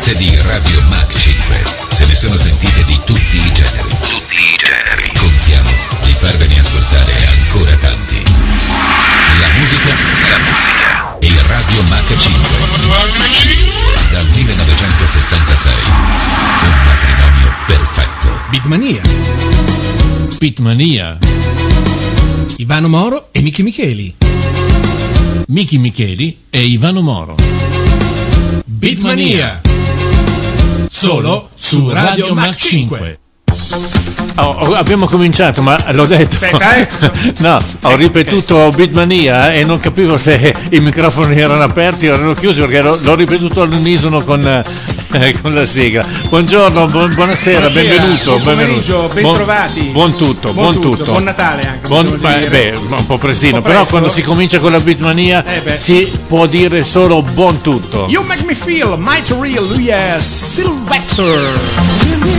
frequenze di Radio Mach 5. Se ne sono sentite di tutti i generi. Contiamo di farvene ascoltare ancora tanti. La musica e Radio Mach 5. Dal 1976. Un matrimonio perfetto. Beatmania. Ivano Moro e Miki Micheli. Miki Micheli e Ivano Moro. Beatmania. Solo su Radio Mach 5. Abbiamo cominciato, ma l'ho detto. No, ho ripetuto Beatmania e non capivo se i microfoni erano aperti o erano chiusi, perché l'ho ripetuto all'unisono con la sigla. Buongiorno, buonasera, benvenuto. Buon pomeriggio, bentrovati. Buon tutto. Buon Natale anche. Un po' presino, però quando si comincia con la Beatmania si può dire solo buon tutto. You make me feel mighty real, lui è Sylvester.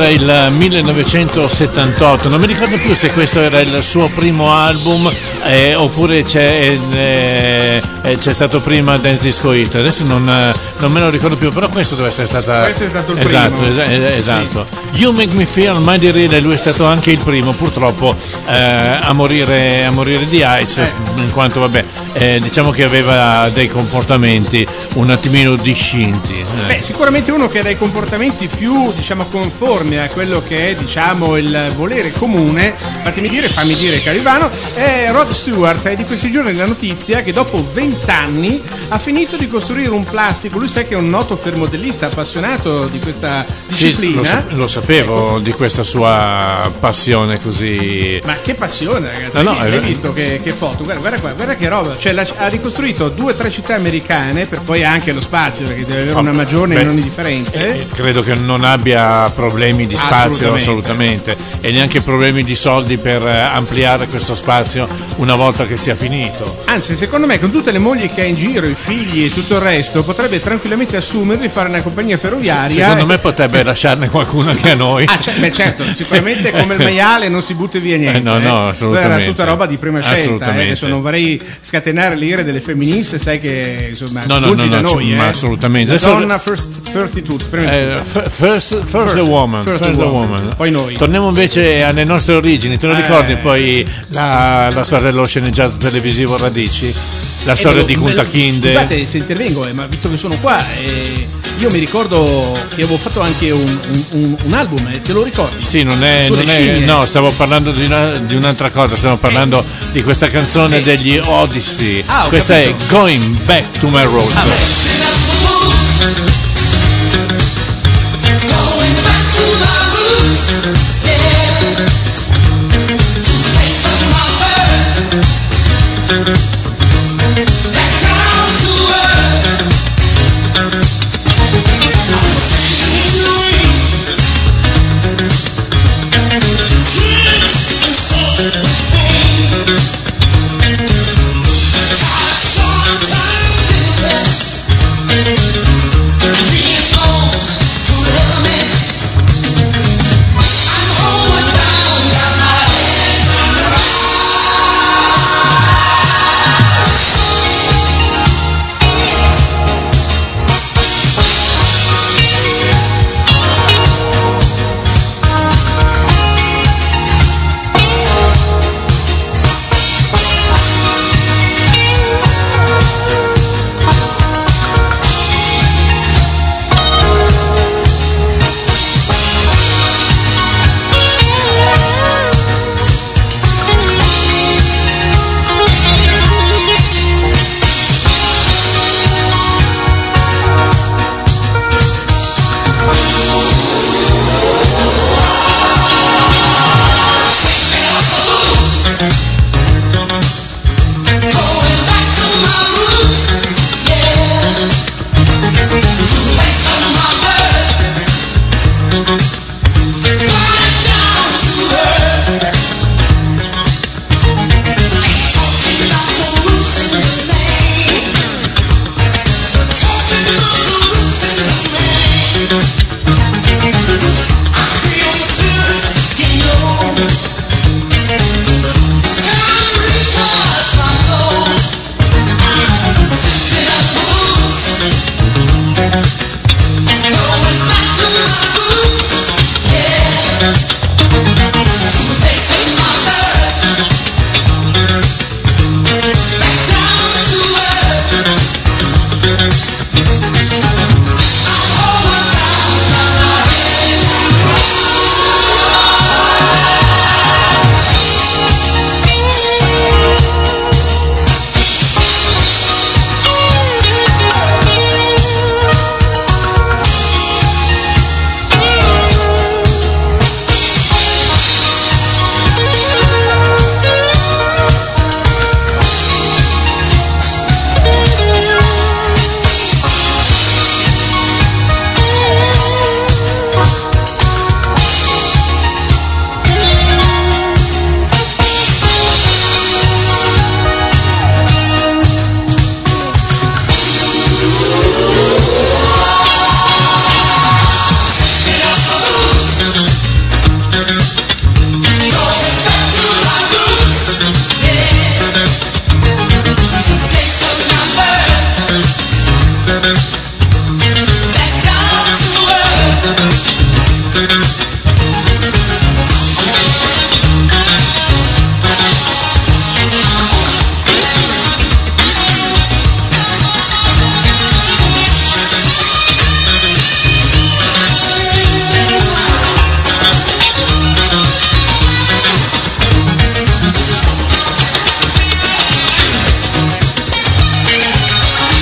era il 1978, non mi ricordo più se questo era il suo primo album oppure c'è stato prima Dance Disco Hit, adesso non me lo ricordo più, però questo deve essere stato il esatto, primo. Esatto. You Make Me Feel Mighty Real, lui è stato anche il primo purtroppo a morire di AIDS, in quanto diciamo che aveva dei comportamenti un attimino discinti. Sicuramente uno che ha dei comportamenti più, diciamo, conformi a quello che è, diciamo, il volere comune, fammi dire caro Ivano, è Rod Stewart. È di questi giorni la notizia che dopo 20 anni ha finito di costruire un plastico. Lui sai che è un noto fermodellista appassionato di questa disciplina. Sì, lo sapevo di questa sua passione così. Ma che passione, ragazzi! Hai visto che foto? Guarda qua, guarda che roba. Cioè, ha ricostruito 2 o 3 città americane, per poi anche lo spazio, perché deve avere una maggiore e non indifferente. Credo che non abbia problemi di spazio assolutamente, e neanche problemi di soldi per ampliare questo spazio una volta che sia finito. Anzi, secondo me, con tutte le mogli che ha in giro, i figli e tutto il resto, potrebbe tranquillamente assumerli, fare una compagnia ferroviaria. Secondo me potrebbe lasciarne qualcuno anche a noi. Certo, sicuramente come il maiale non si butta via niente. No, assolutamente. Era tutta roba di prima scelta. Adesso non vorrei scatenare le ire delle femministe, sai che insomma lungi da noi. Ma assolutamente. La donna first di tutto. First the woman. Poi noi. Torniamo invece alle nostre origini. Te lo ricordi poi la storia dello sceneggiato televisivo Radici? La storia di Kunta Kinde. Scusate se intervengo, ma visto che sono qua, io mi ricordo che avevo fatto anche un album, te lo ricordi? Sì, no, stavo parlando di un'altra cosa, stiamo parlando di questa canzone degli Odyssey. Questa è Going Back to My Roots.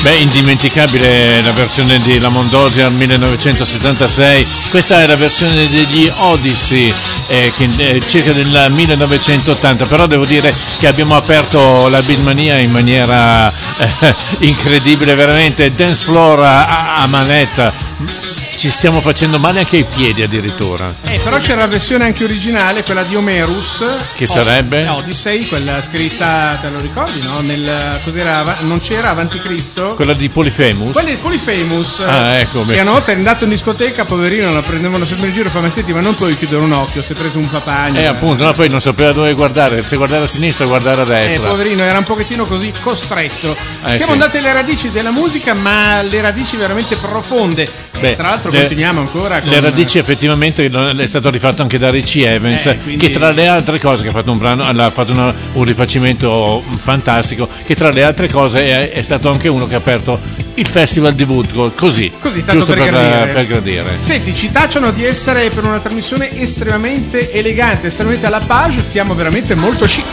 Beh, indimenticabile la versione di La Mondosia 1976. Questa è la versione degli Odyssey, circa del 1980. Però devo dire che abbiamo aperto la Beatmania in maniera incredibile, veramente. Dance floor a manetta. Ci stiamo facendo male anche ai piedi addirittura. Però c'era la versione anche originale, quella di Homerus. Che sarebbe? Odyssey, quella scritta, te lo ricordi, no? Cos'era? Non c'era Avanti Cristo? Quella di Polyphemus? Quella di Polyphemus. Ecco. Che una volta è andato in discoteca, poverino, la prendevano sempre in giro e fa: ma senti, ma non puoi chiudere un occhio, si è preso un papagno. Appunto, no, poi non sapeva dove guardare, se guardare a sinistra o guardare a destra. Poverino, era un pochettino così costretto. Siamo andati alle radici della musica, ma le radici veramente profonde. Tra l'altro continuiamo ancora con... Le radici effettivamente è stato rifatto anche da Richie Evans, quindi... che tra le altre cose, che ha fatto un brano, ha fatto un rifacimento fantastico, che tra le altre cose è stato anche uno che ha aperto il Festival di Woodcock, così tanto giusto per gradire. Senti, ci tacciano di essere per una trasmissione estremamente elegante, estremamente alla page, siamo veramente molto chic.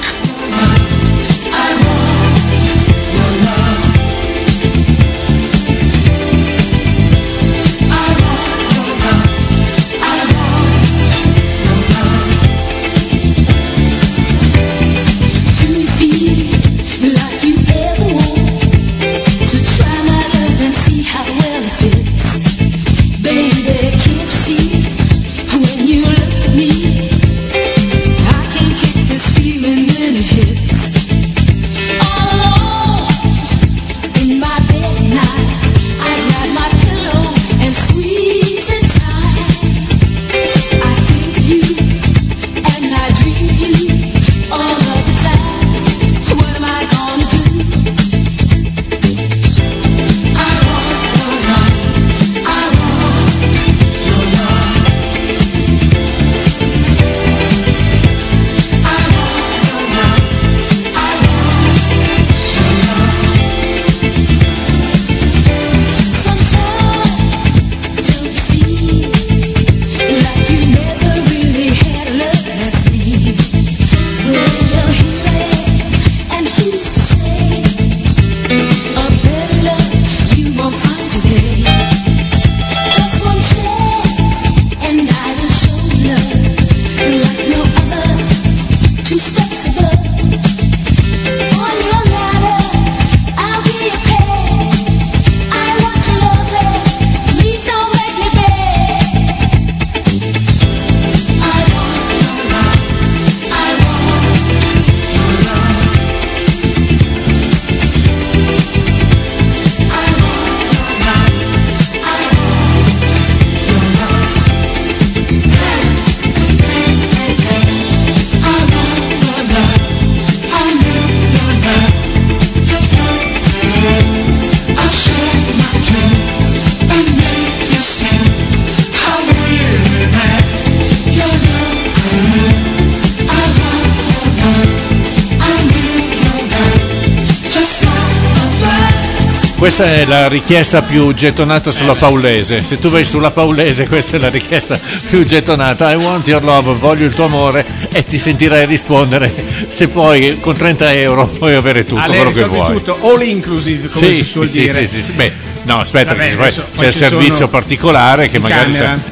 Questa è la richiesta più gettonata sulla Paulese. Se tu vai sulla Paulese, questa è la richiesta più gettonata. I want your love, voglio il tuo amore, e ti sentirai rispondere. Se poi con 30 euro puoi avere tutto quello che vuoi. Tutto, all inclusive, come si suol dire. Sì. Beh, no, aspetta, vabbè, poi c'è il servizio particolare che magari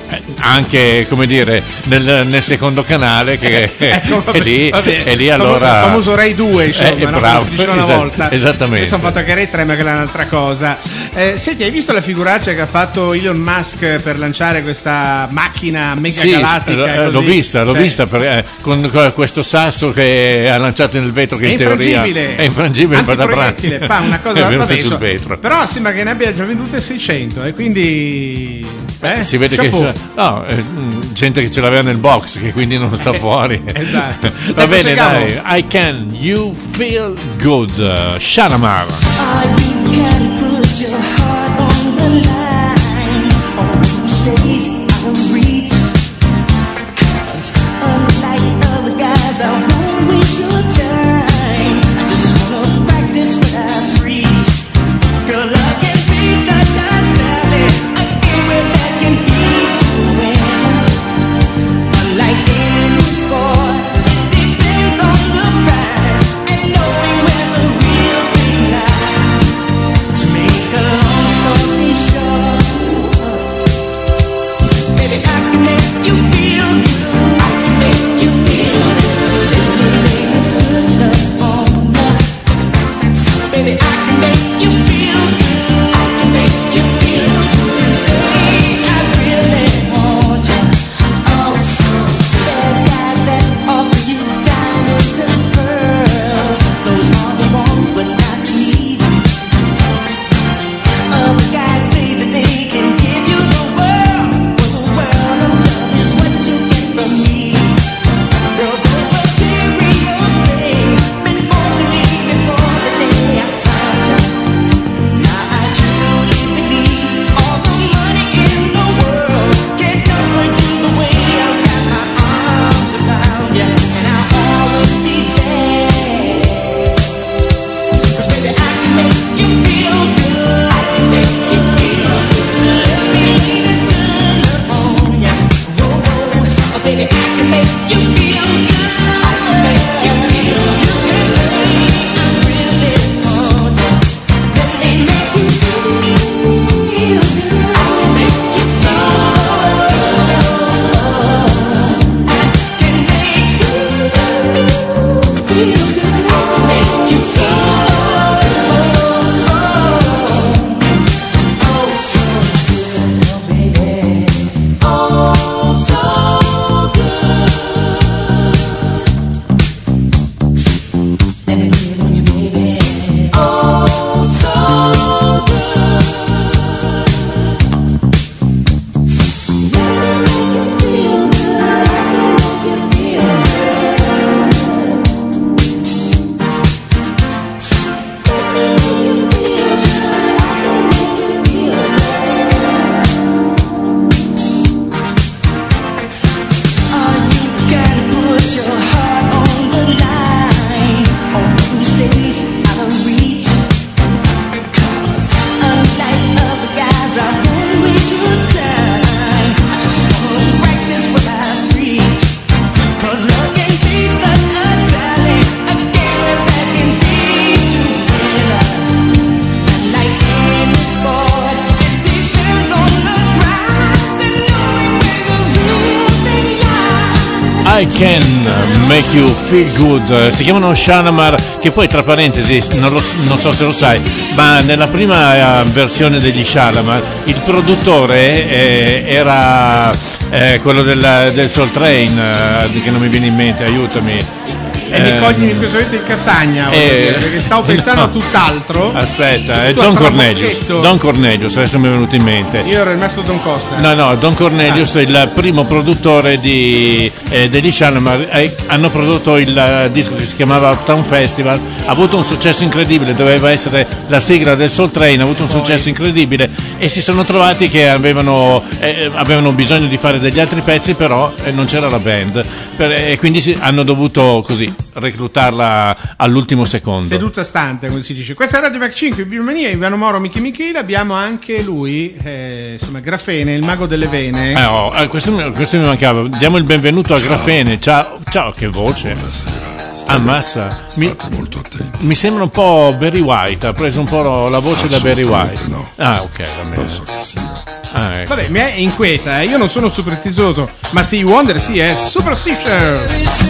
anche, come dire, nel secondo canale che ecco, è lì allora il famoso Rai 2, insomma, bravo, come si dice una volta. Esattamente. Adesso hanno fatto anche Rai 3, ma che è un'altra cosa. Senti, hai visto la figuraccia che ha fatto Elon Musk per lanciare questa macchina mega galattica? L'ho vista con questo sasso che ha lanciato nel vetro, che in teoria è infrangibile per la pratica. Fa una cosa è venuto sul vetro. Però sembra che ne abbia già vendute 600 e quindi si vede chapeau. Che gente che ce l'aveva nel box, che quindi non sta fuori. Esatto. Va bene, dai. I Can You Feel Good, Shalamar. You can put your heart on the line, on stays out of reach. 'Cause unlike other guys, I won't waste your time. I just wanna practice what I preach. Your love can be such a talent, a gift that can lead to win. Unlike any sport, it depends on the prize and knowing where the real thing lies. To make I Can Make You Feel Good. Si chiamano Shalamar, che poi tra parentesi non so se lo sai, ma nella prima versione degli Shalamar il produttore era quello del Soul Train, che non mi viene in mente, aiutami. E mi cogli in questo momento in castagna, perché stavo pensando a tutt'altro. Aspetta, è Don Cornelius, adesso mi è venuto in mente. Io ero rimasto Don Costa. No, Don Cornelius è il primo produttore degli Shalamar. Hanno prodotto il disco che si chiamava Uptown Festival, ha avuto un successo incredibile, doveva essere la sigla del Soul Train, ha avuto un successo incredibile e si sono trovati che avevano bisogno di fare degli altri pezzi, però non c'era la band e quindi hanno dovuto così reclutarla all'ultimo secondo. Seduta stante, come si dice. Questa è Radio Mac 5, Beatmania, Ivano Moro, Michi Michele. Abbiamo anche lui, insomma, Grafene, il mago delle vene. Questo mi mancava. Diamo il benvenuto a Grafene. Ciao, che voce. Ammazza. Molto attenti. Mi sembra un po' Barry White, ha preso un po' la voce da Barry White. No. Ah, ok, va bene. Non so che sia. Ecco. Vabbè, mi è inquieta, io non sono superstizioso, ma Stevie Wonder sì, è superstitious.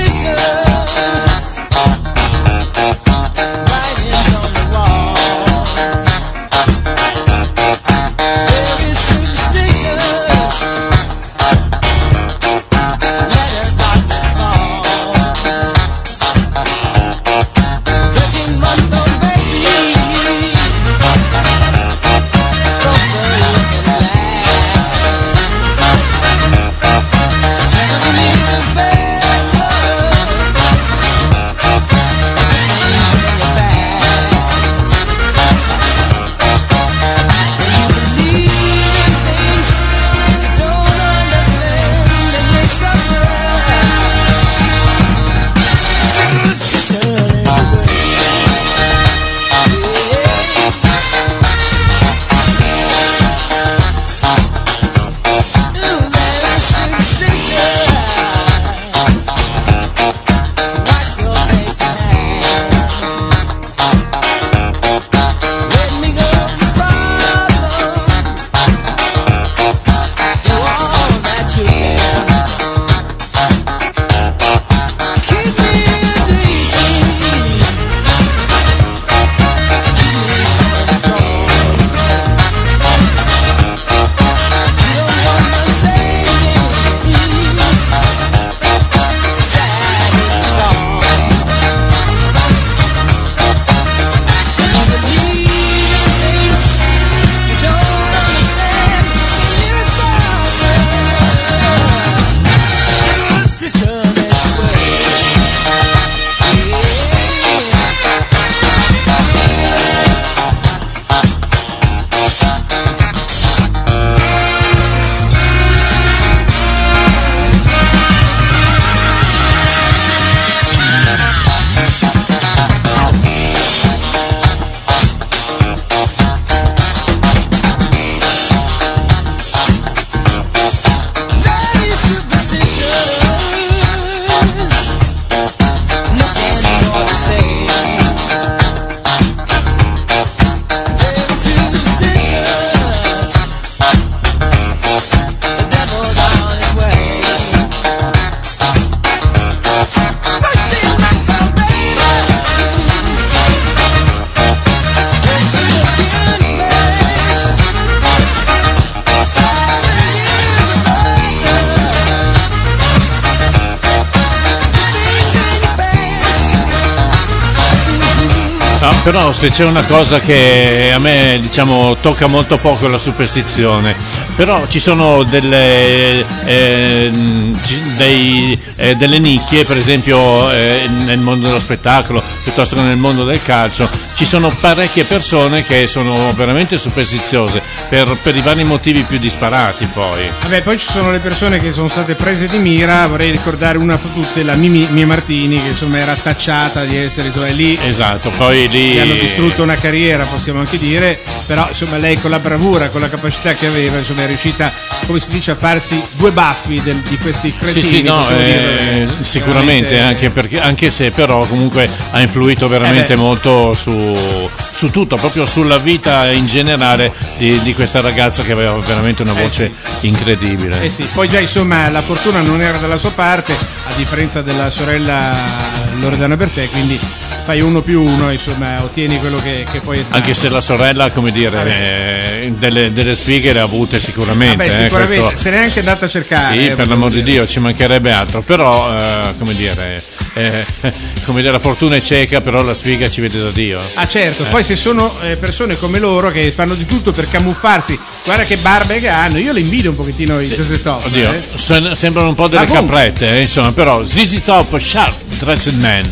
Però se c'è una cosa che a me, diciamo, tocca molto poco, è la superstizione. Però ci sono delle nicchie, per esempio nel mondo dello spettacolo, piuttosto che nel mondo del calcio, ci sono parecchie persone che sono veramente superstiziose per i vari motivi più disparati. Poi ci sono le persone che sono state prese di mira. Vorrei ricordare una su tutte, la Mimì Martini, che insomma era tacciata di essere lì. Esatto, poi lì hanno distrutto una carriera, possiamo anche dire, però insomma lei con la bravura, con la capacità che aveva, insomma è riuscita, come si dice, a farsi due baffi di questi cretini. Sì, no, sicuramente, anche se però comunque ha influito veramente molto su tutto, proprio sulla vita in generale di questa ragazza che aveva veramente una voce incredibile. Sì, poi già insomma la fortuna non era dalla sua parte, a differenza della sorella Loredana Bertè, quindi fai 1 più 1, insomma ottieni quello che poi è stato. Anche se la sorella, come dire, delle sfighe le ha avute sicuramente. Sicuramente, questo... se n'è anche andata a cercare. Sì, per l'amor di Dio, ci mancherebbe altro, però come dire, la fortuna è cieca, però la sfiga ci vede da Dio. Ah certo, poi se sono persone come loro che fanno di tutto per camuffarsi, guarda che barbe che hanno, io le invidio un pochettino i ZZ Top. Oddio, sembrano un po' delle caprette, insomma, però ZZ Top, Sharp Dressed Man.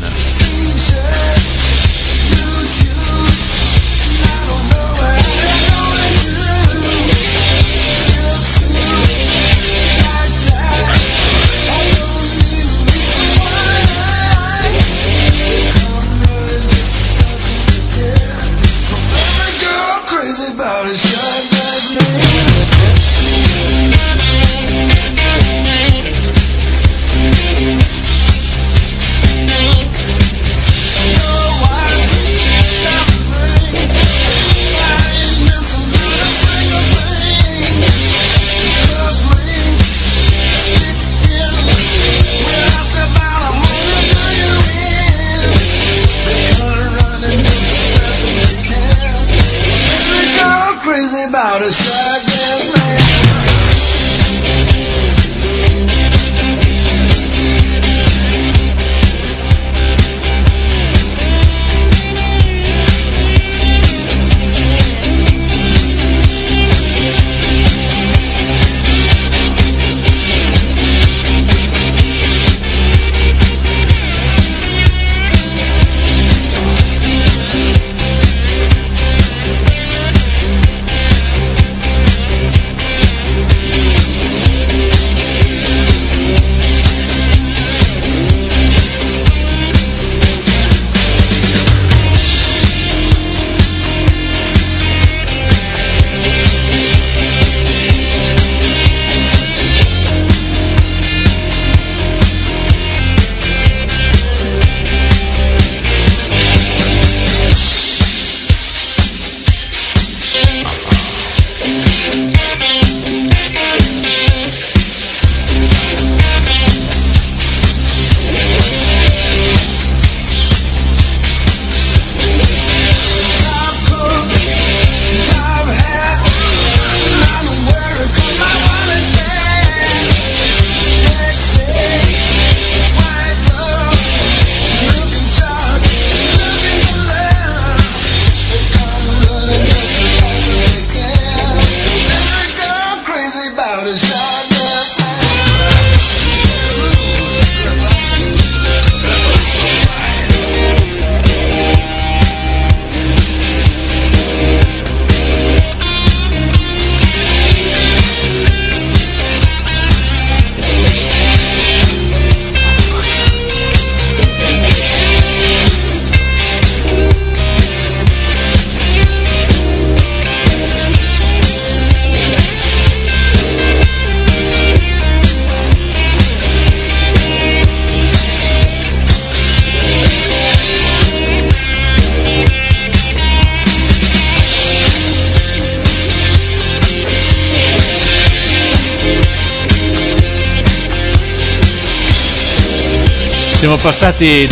Siamo passati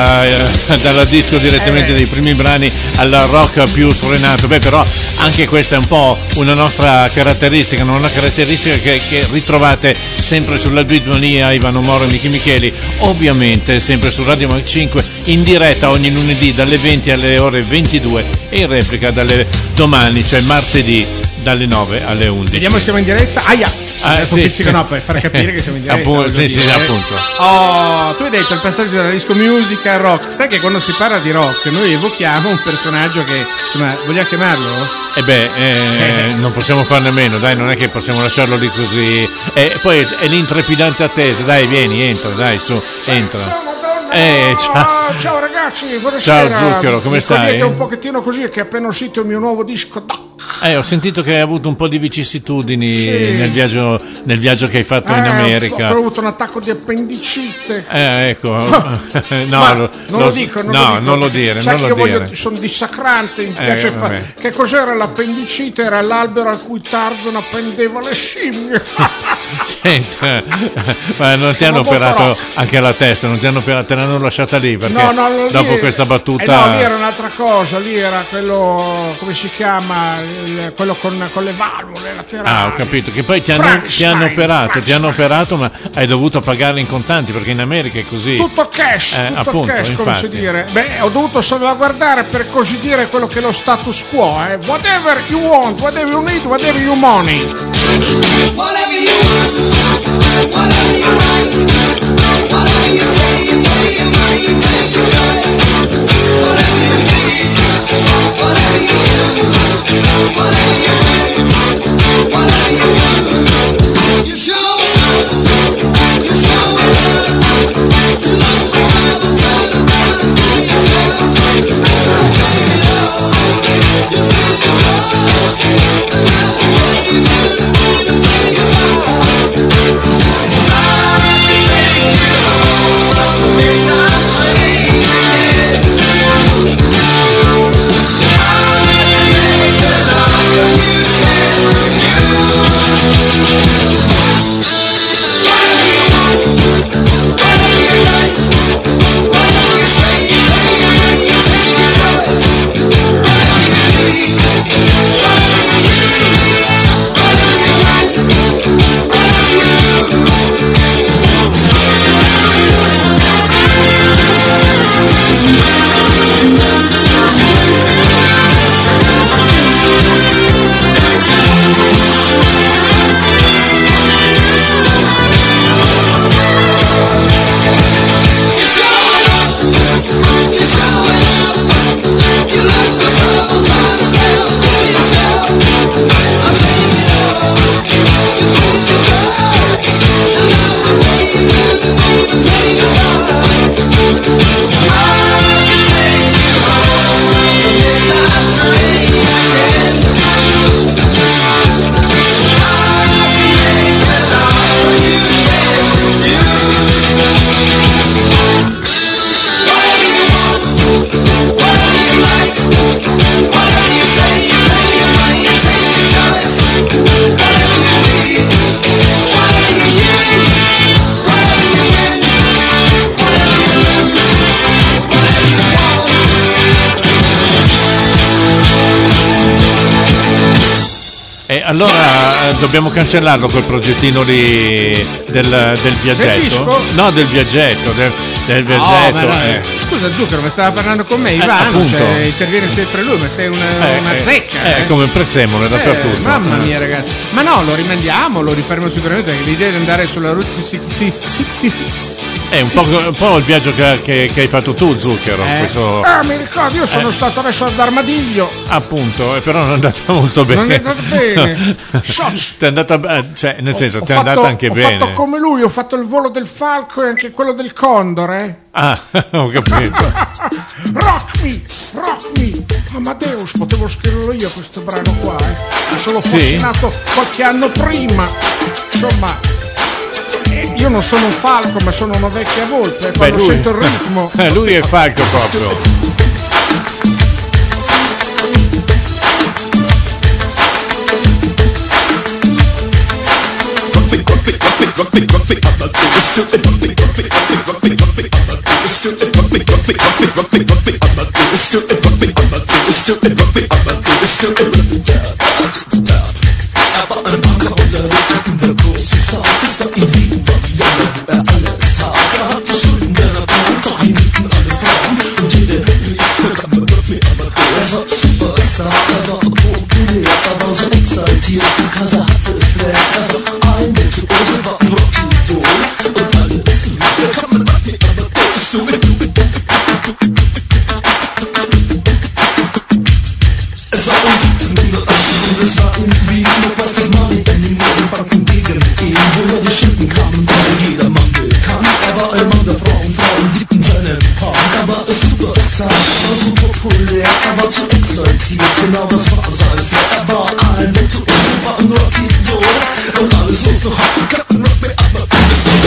dalla disco direttamente dei primi brani al rock più sfrenato. Beh, però anche questa è un po' una nostra caratteristica, una caratteristica che ritrovate sempre sulla Beatmania, Ivano Moro e Michi Micheli, ovviamente sempre su Radio Mac 5 in diretta ogni lunedì dalle 20 alle ore 22 e in replica dalle domani, cioè martedì, dalle 9 alle 11. Vediamo se siamo in diretta. Sì. No, per far capire che siamo in diretta. Appunto. Oh, tu hai detto il passaggio dalla disco music al rock. Sai che quando si parla di rock noi evochiamo un personaggio che, insomma, vogliamo chiamarlo? Non possiamo farne meno, dai, non è che possiamo lasciarlo lì così. Poi è l'intrepidante attesa, dai, vieni, entra, dai, su, entra. Ciao. Ciao ragazzi, buonasera. Ciao Zucchero, come stai? Vedete un pochettino così che è appena uscito il mio nuovo disco. Ho sentito che hai avuto un po' di vicissitudini nel viaggio che hai fatto in America. Ho avuto un attacco di appendicite. Ecco. Non lo dico. Non lo dire. Sai non che lo io dire. sono dissacrante, mi piace fare. Che cos'era l'appendicite? Era l'albero a cui Tarzan appendeva le scimmie. Senta, ma non ti hanno operato anche la testa, non ti hanno operato, te l'hanno lasciata lì perché dopo questa battuta. No, lì era un'altra cosa, lì era quello, come si chiama, quello con le valvole laterali. Ah, ho capito, che poi ti hanno operato, ma hai dovuto pagarle in contanti perché in America è così. Tutto cash, appunto, cash, come infatti. si dire. Beh, ho dovuto salvaguardare per così dire quello che è lo status quo, Whatever you want, whatever you need, whatever you money. Whatever you want, whatever you like, whatever you say, you pay your money, you take your choice. Whatever you need, whatever you use, whatever you want, whatever you use. You're showing up, you're showing up. You look for trouble, turn around, give yourself. You take it all, you feel the love, and that's the way you do it. Allora dobbiamo cancellarlo quel progettino lì del viaggetto. Del disco? No, del viaggetto, del viaggetto. Scusa Zucchero, mi stava parlando con me Ivano, cioè, interviene sempre lui, ma sei una zecca. Come prezzemolo dappertutto. Mamma mia ragazzi. Ma no, lo rimandiamo, lo rifaremo sicuramente, perché l'idea di andare sulla Route 66 è un po' il viaggio che hai fatto tu, Zucchero. Questo... mi ricordo, io sono stato adesso ad Armadillo. Appunto, però non è andata molto bene. Non è andata bene. Ti è andata, cioè, nel senso, ti è andata anche bene. Ho fatto come lui, ho fatto il volo del falco e anche quello del condore. Ah, ho capito. Rock me, Amadeus, potevo scriverlo io questo brano qua, se solo fossi nato qualche anno prima. Insomma, io non sono un falco, ma sono una vecchia volpe, quando sento il ritmo. Lui è falco proprio. Jeder Mann bekannt, er war ein Mann der Frauen, seinen Part. Er war ein Superstar, er war so populär, er war zu exaltiert, genau das war sein Flair. Er war ein Virtuose, war ein Rocky Doll und alles lief noch heute, Captain Rock me up, das war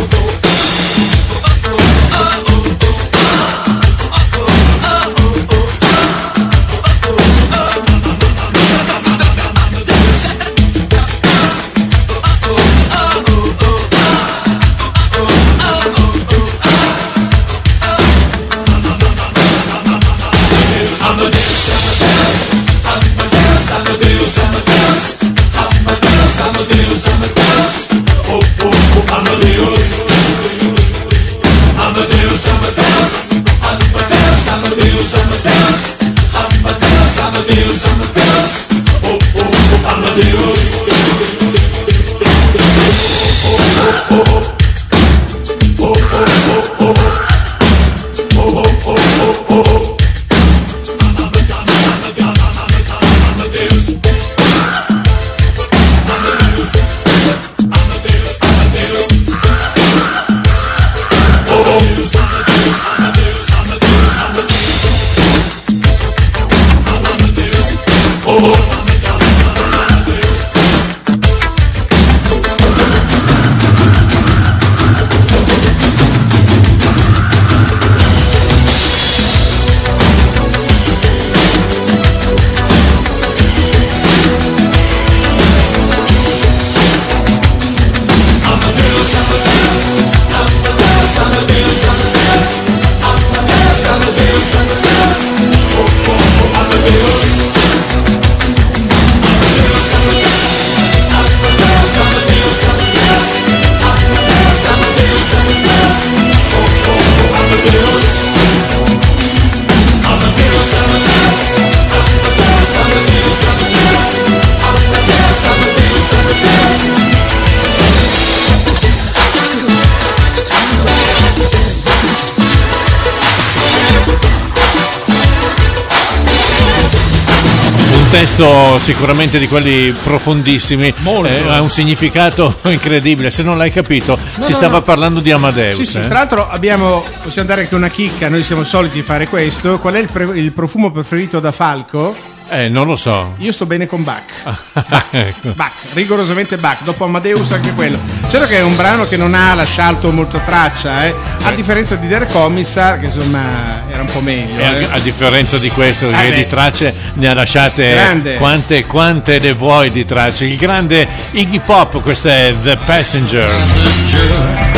testo sicuramente di quelli profondissimi, ha un significato incredibile. Se non l'hai capito, stava parlando di Amadeus. Sì, tra l'altro possiamo dare anche una chicca, noi siamo soliti fare questo. Qual è il profumo preferito da Falco? Non lo so. Io sto bene con Bach. Ecco. Bach, rigorosamente Bach. Dopo Amadeus anche quello. Certo che è un brano che non ha lasciato molto traccia, a differenza di Der Kommissar, che insomma era un po' meglio. A differenza di questo, che di tracce ne ha lasciate quante ne vuoi di tracce. Il grande Iggy Pop, questa è The Passenger.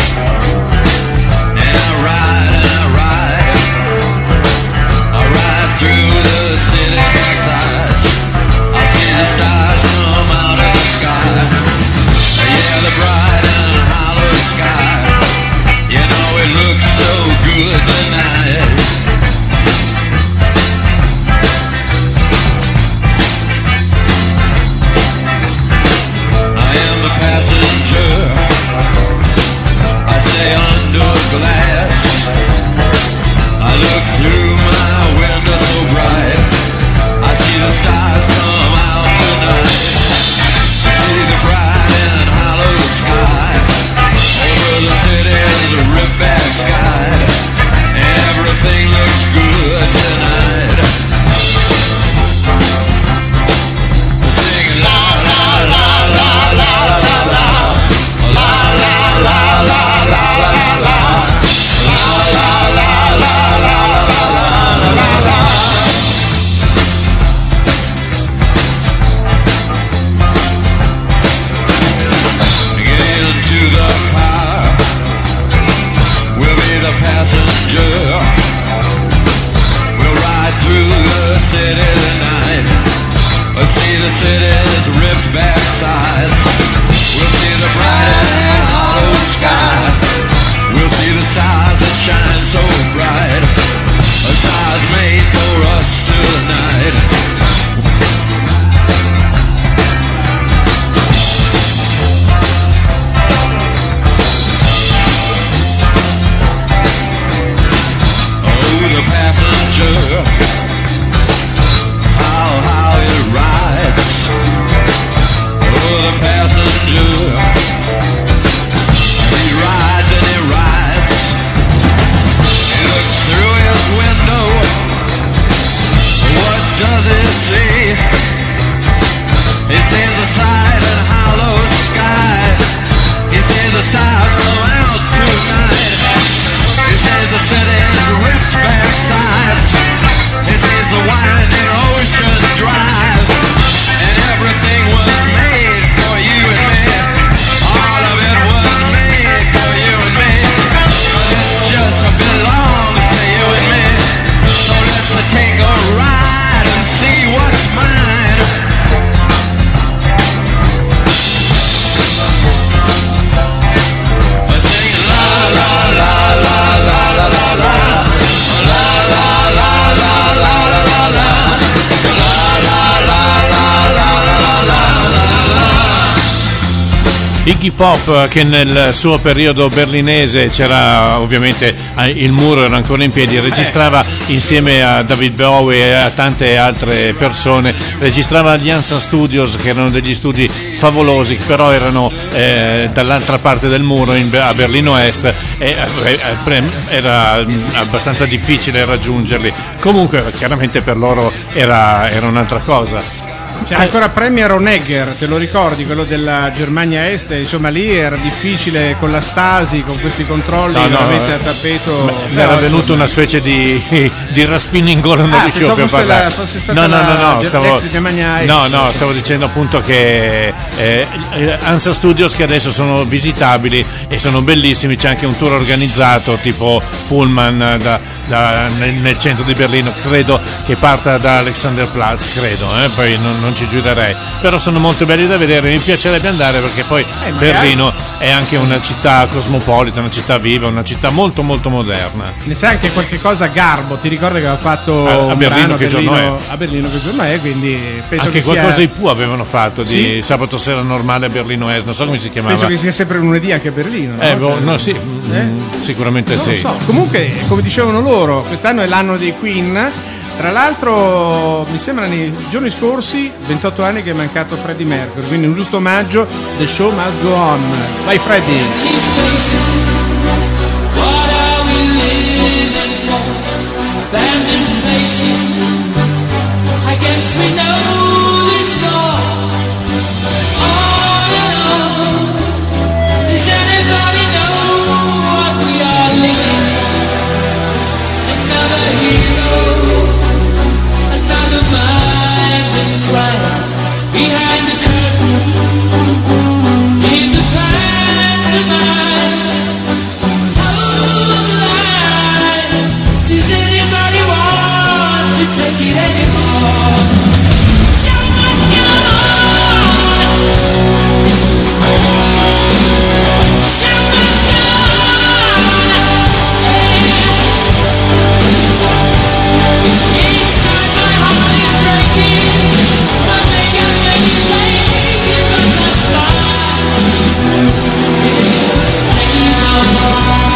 The stars come out of the sky. Yeah, the bright and hollow sky. You know it looks so good tonight. I am the passenger. Iggy Pop, che nel suo periodo berlinese c'era ovviamente il muro era ancora in piedi, registrava insieme a David Bowie e a tante altre persone, registrava agli Hansa Studios, che erano degli studi favolosi, però erano dall'altra parte del muro a Berlino Est, e era abbastanza difficile raggiungerli. Comunque chiaramente per loro era un'altra cosa. C'era ancora Premier Onegger, te lo ricordi? Quello della Germania Est, insomma lì era difficile con la Stasi, con questi controlli veramente a tappeto. Era venuto una specie di raspino in gola, non riuscivo più a parlare. Fosse stata stavo dicendo appunto che Hansa Studios, che adesso sono visitabili e sono bellissimi, c'è anche un tour organizzato tipo Pullman nel centro di Berlino, credo che parta da Alexanderplatz, poi non ci giurerei, però sono molto belli da vedere, mi piacerebbe andare perché poi Berlino è anche una città cosmopolita, una città viva, una città molto molto moderna. Ne sai anche qualche cosa Garbo, ti ricordi che aveva fatto a Berlino che giorno è? A Berlino che giorno è, quindi penso anche che qualcosa i Pooh avevano fatto di sabato sera normale a Berlino Est, non so come si chiamava. Penso che sia sempre lunedì anche a Berlino, no? Sicuramente non sì. Lo so. Comunque, come dicevano loro, quest'anno è l'anno dei Queen. Tra l'altro mi sembra nei giorni scorsi 28 anni che è mancato Freddie Mercury, quindi un giusto omaggio. The show must go on. Vai Freddie. What are we living for? Abandoned places. I guess we know this score. On and on. Does anybody know what we are living for? Another hero, another mindless crime behind the curtain. In the pantomime. Does anybody want to take it anymore? So much gone. So much gone. Inside my heart is breaking. My makeup makes me fake, but my smile still stays on.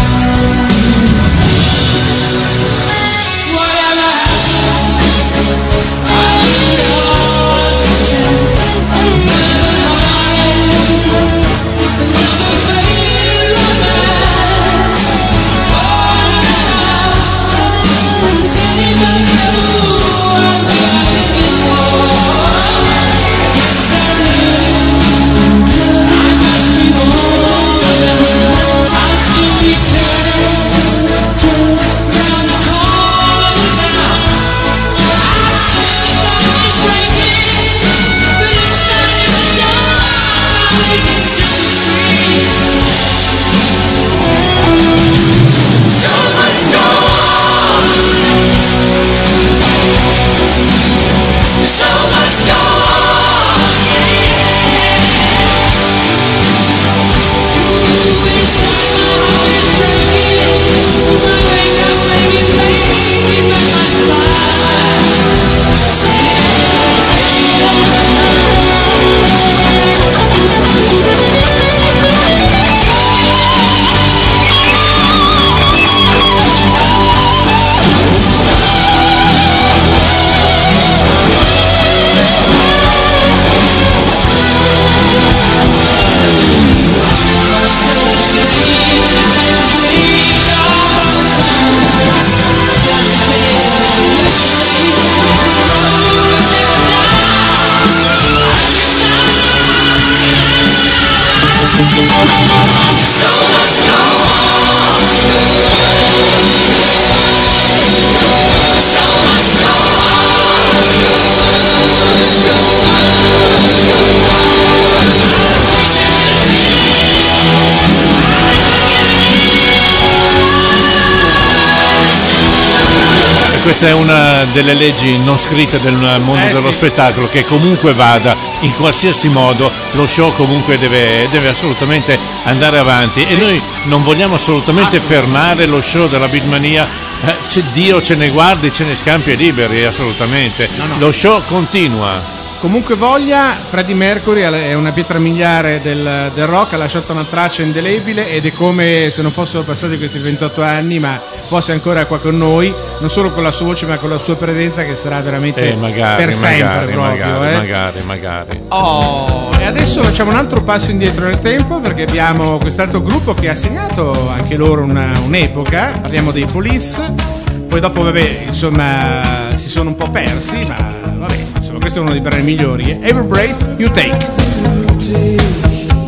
Questa è una delle leggi non scritte del mondo dello spettacolo, che comunque vada, in qualsiasi modo, lo show comunque deve assolutamente andare avanti, e noi non vogliamo assolutamente fermare lo show della Beatmania. Dio ce ne guardi, ce ne scampi e liberi, assolutamente. No. Lo show continua. Comunque voglia, Freddie Mercury è una pietra miliare del rock, ha lasciato una traccia indelebile ed è come se non fossero passati questi 28 anni, ma fosse ancora qua con noi, non solo con la sua voce ma con la sua presenza che sarà veramente per sempre magari. Oh, e adesso facciamo un altro passo indietro nel tempo perché abbiamo quest'altro gruppo che ha segnato anche loro un'epoca, parliamo dei Police, poi dopo vabbè insomma si sono un po' persi, ma vabbè insomma questo è uno dei brani migliori. Every Breath You Take.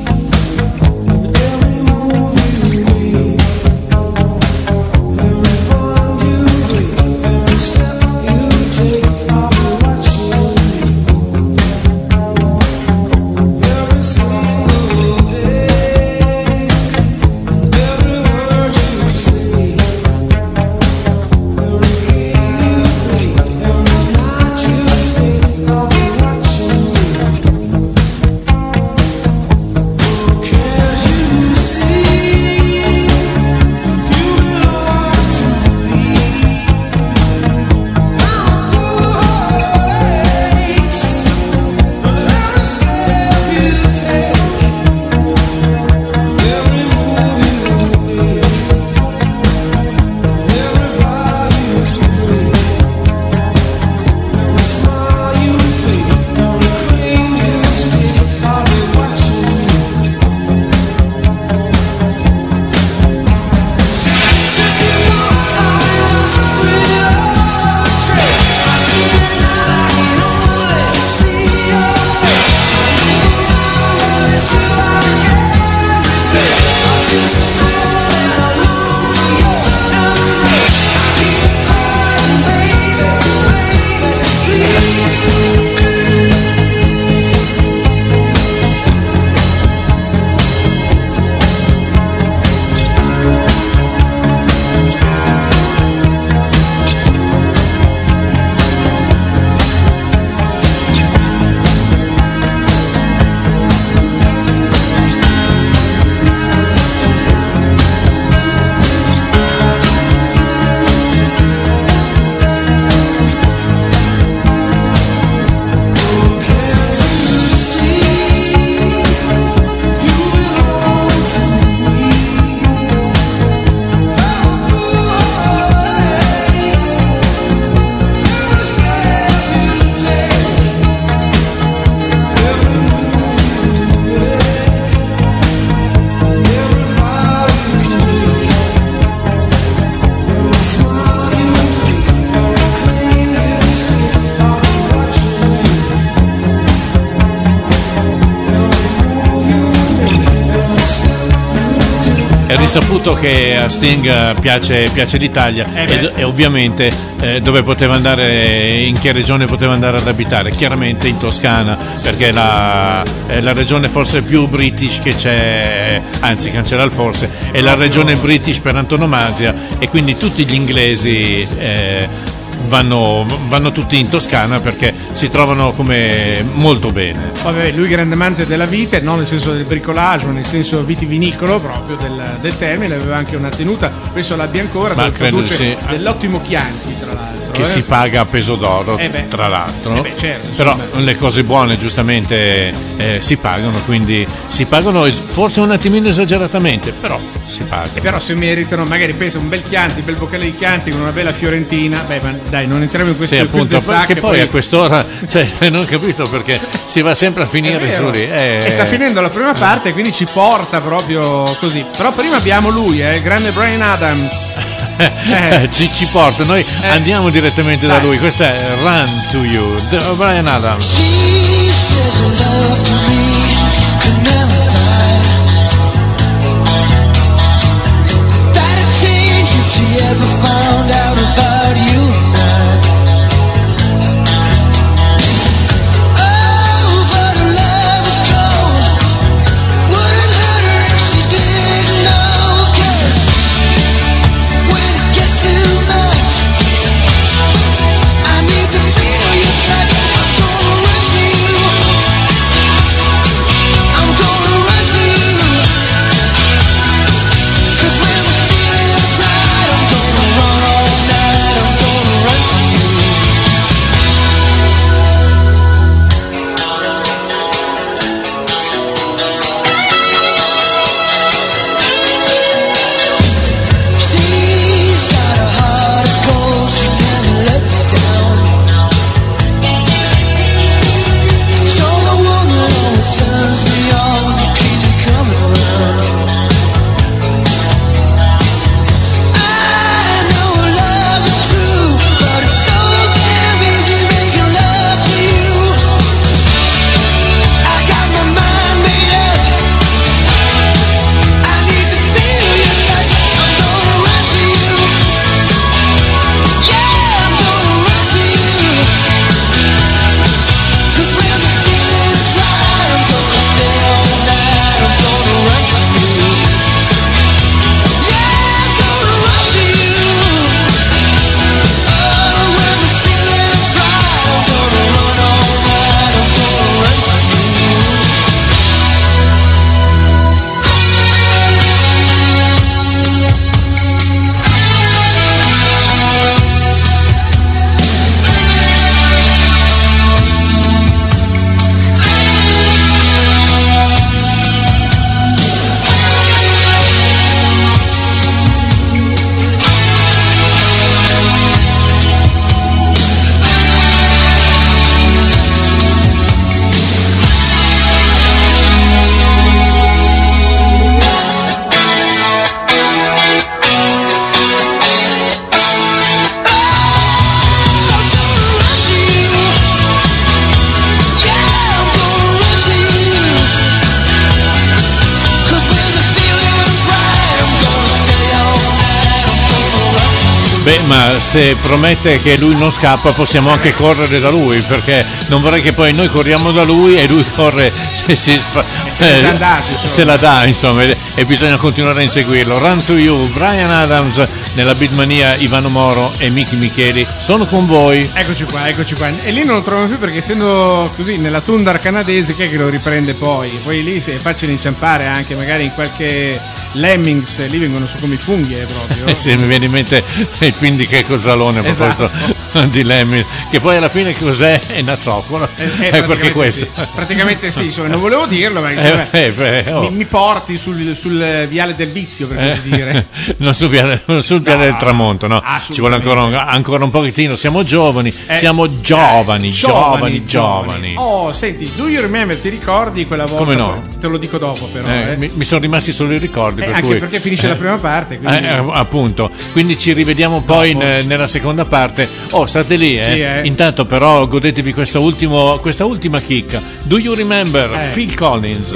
È risaputo che a Sting piace l'Italia e ovviamente dove poteva andare, in che regione poteva andare ad abitare? Chiaramente in Toscana, perché è la regione forse più british che c'è, anzi cancella il forse, è la regione british per antonomasia, e quindi tutti gli inglesi vanno tutti in Toscana perché si trovano come molto bene. Vabbè, lui grande amante della vite, non nel senso del bricolage, ma nel senso vitivinicolo proprio del termine, aveva anche una tenuta, penso l'abbia ancora, dove produce sì, dell'ottimo Chianti, tra l'altro. Che si paga a peso d'oro, tra l'altro. Certo, però le cose buone giustamente si pagano, quindi si pagano forse un attimino esageratamente, però si pagano. Però se meritano, magari pensa un bel Chianti, un bel boccale di Chianti con una bella fiorentina, ma dai, non entriamo in questo appunto, perché poi a quest'ora, cioè, non ho capito perché si va sempre a finire su lì. E sta finendo la prima parte, quindi ci porta proprio così. Però prima abbiamo lui, il grande Bryan Adams. Ci porta, noi andiamo direttamente da lui. Questa è Run to You, Bryan Adams. Ever found out about you and I? Oh, but her love is cold. Wouldn't hurt her if she didn't know. 'Cause when it gets too much, I need to feel your touch. I'm gonna run to you. I'm gonna run to you. 'Cause when the feeling's right, I'm gonna run all night. I'm gonna Beh, ma se promette che lui non scappa possiamo anche correre da lui, perché non vorrei che poi noi corriamo da lui e lui corre se la dà, insomma, e bisogna continuare a inseguirlo. Run to You, Bryan Adams nella Beatmania, Ivano Moro e Miki Micheli sono con voi. Eccoci qua. E lì non lo trovano più perché essendo così nella tundra canadese, chi è che lo riprende poi? Poi lì si è facile inciampare anche magari in qualche Lemmings, lì vengono su come i funghi proprio. Sì, mi viene in mente il film di Checco Zalone a proposito di Lemmings, che poi alla fine cos'è? È una zoccola. È perché questo. Sì. Praticamente sì, insomma, non volevo dirlo, ma insomma, mi porti sul viale del vizio, per così dire. Non sul viale del tramonto, no. Ci vuole ancora un pochettino, siamo giovani. Oh, senti, do you remember, ti ricordi quella volta? Come no? Te lo dico dopo però. Mi sono rimasti solo i ricordi. Per anche cui, perché finisce la prima parte. Quindi... appunto, quindi ci rivediamo poi nella seconda parte. Oh, state lì, Sì, Intanto però godetevi questa ultima chicca. Do you remember Phil Collins?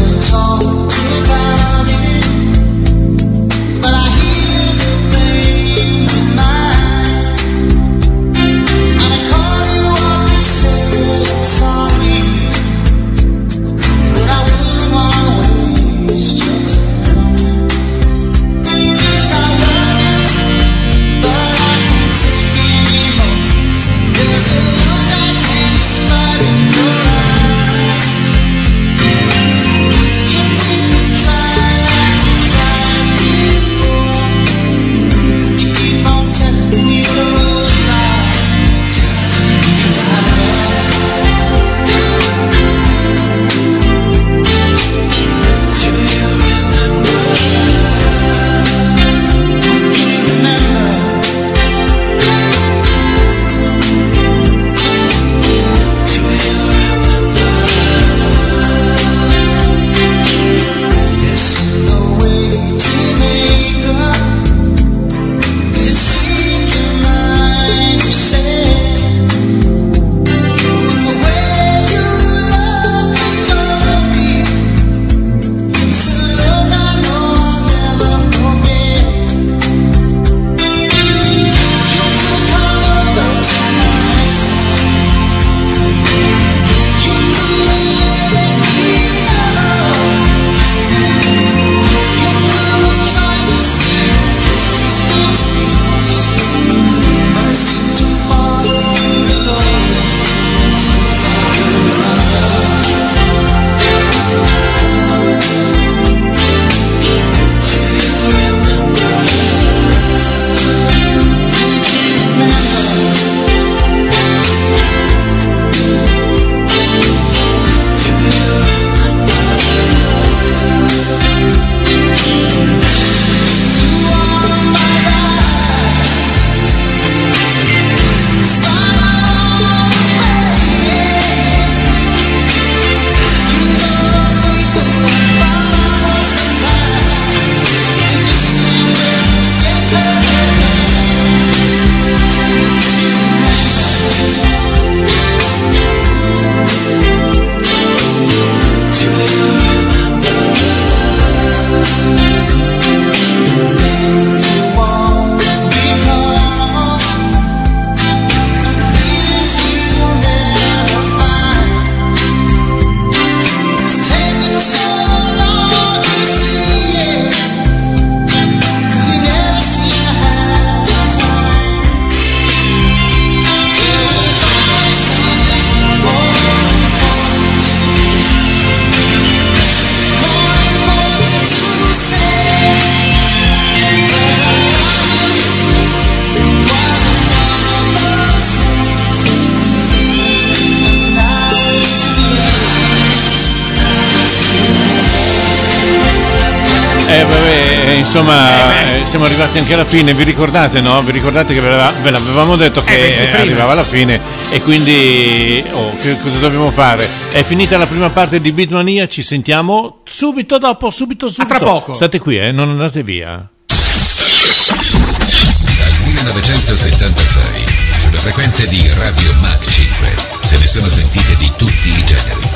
Insomma, siamo arrivati anche alla fine. Vi ricordate, no? Vi ricordate che ve l'avevamo detto che arrivava alla fine, e quindi che cosa dobbiamo fare? È finita la prima parte di Beatmania, ci sentiamo subito dopo, subito. A tra poco. State qui, non andate via. Dal 1976 sulle frequenze di Radio Mag 5 se ne sono sentite di tutti i generi.